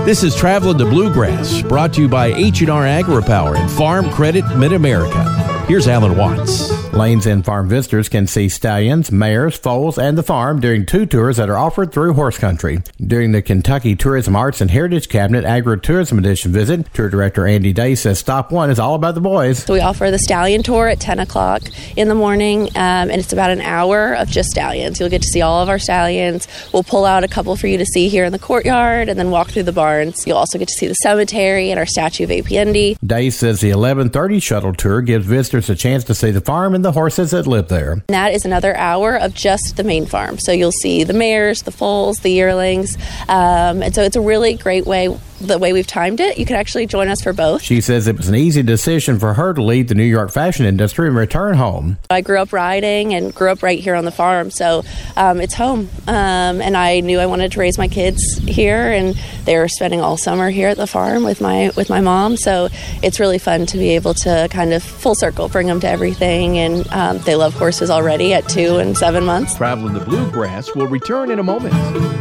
This is Traveling the Bluegrass, brought to you by H&R AgriPower and Farm Credit Mid-America. Here's Alan Watts. Lanes and farm visitors can see stallions, mares, foals, and the farm during 2 tours that are offered through Horse Country. During the Kentucky Tourism Arts and Heritage Cabinet Agri-Tourism Edition visit, Tour Director Andy Day says Stop 1 is all about the boys. So we offer the stallion tour at 10 o'clock in the morning, and it's about an hour of just stallions. You'll get to see all of our stallions. We'll pull out a couple for you to see here in the courtyard and then walk through the barns. You'll also get to see the cemetery and our statue of APND. Day says the 11:30 shuttle tour gives visitors a chance to see the farm and the horses that live there. And that is another hour of just the main farm. So you'll see the mares, the foals, the yearlings. And so it's a really great way. The way we've timed it, you can actually join us for both. She says it was an easy decision for her to leave the New York fashion industry and return home. I grew up riding and grew up right here on the farm, so it's home. And I knew I wanted to raise my kids here, and they were spending all summer here at the farm with my mom. So it's really fun to be able to kind of full circle, bring them to everything, and they love horses already at 2 and 7 months. Traveling the Bluegrass will return in a moment.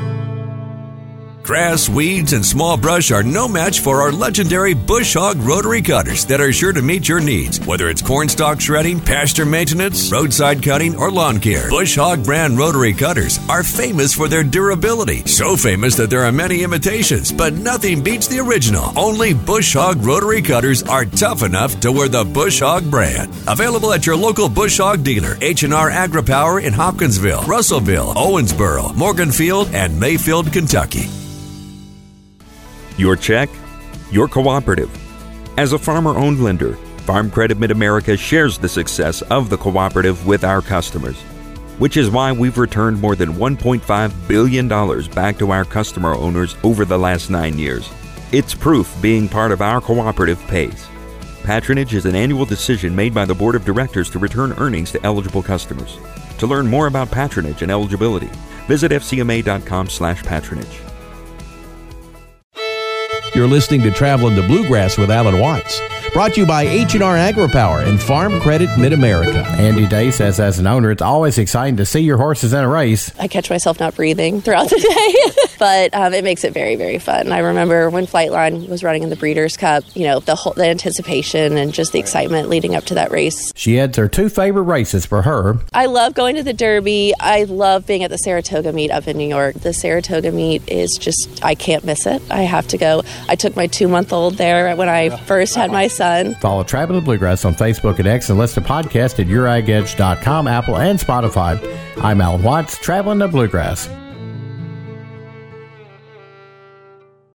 Grass, weeds, and small brush are no match for our legendary Bush Hog rotary cutters that are sure to meet your needs. Whether it's cornstalk shredding, pasture maintenance, roadside cutting, or lawn care, Bush Hog brand rotary cutters are famous for their durability. So famous that there are many imitations, but nothing beats the original. Only Bush Hog rotary cutters are tough enough to wear the Bush Hog brand. Available at your local Bush Hog dealer, H&R AgriPower in Hopkinsville, Russellville, Owensboro, Morganfield, and Mayfield, Kentucky. Your check, your cooperative. As a farmer-owned lender, Farm Credit Mid-America shares the success of the cooperative with our customers, which is why we've returned more than $1.5 billion back to our customer owners over the last 9 years. It's proof being part of our cooperative pays. Patronage is an annual decision made by the Board of Directors to return earnings to eligible customers. To learn more about patronage and eligibility, visit fcma.com/patronage. You're listening to Traveling the Bluegrass with Alan Watts, brought to you by H&R AgriPower and Farm Credit Mid-America. Andy Day says as an owner, it's always exciting to see your horses in a race. I catch myself not breathing throughout the day, but it makes it very, very fun. I remember when Flightline was running in the Breeders' Cup, the anticipation and just the excitement leading up to that race. She adds her 2 favorite races for her. I love going to the Derby. I love being at the Saratoga meet up in New York. The Saratoga meet is just, I can't miss it. I have to go. I took my 2-month-old there when I first had my son. Follow Traveling the Bluegrass on Facebook and X and listen to podcasts at YourAgEdge.com, Apple, and Spotify. I'm Alan Watts, Traveling the Bluegrass.